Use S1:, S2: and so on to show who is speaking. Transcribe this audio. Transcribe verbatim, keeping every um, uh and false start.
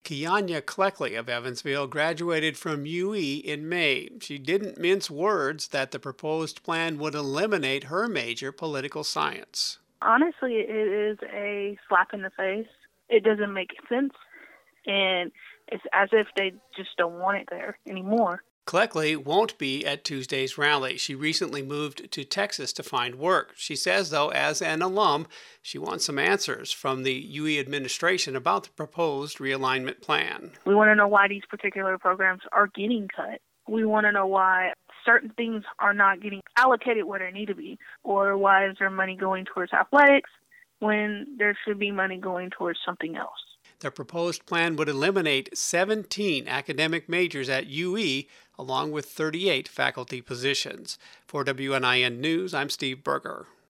S1: Kianya Cleckley of Evansville graduated from U E in May. She didn't mince words that the proposed plan would eliminate her major, political science.
S2: Honestly, it is a slap in the face. It doesn't make sense, and it's as if they just don't want it there anymore.
S1: Cleckley won't be at Tuesday's rally. She recently moved to Texas to find work. She says, though, as an alum, she wants some answers from the U E administration about the proposed realignment plan.
S2: We want to know why these particular programs are getting cut. We want to know why certain things are not getting allocated where they need to be, or why is there money going towards athletics when there should be money going towards something else.
S1: The proposed plan would eliminate seventeen academic majors at U E, along with thirty-eight faculty positions. For W N I N News, I'm Steve Berger.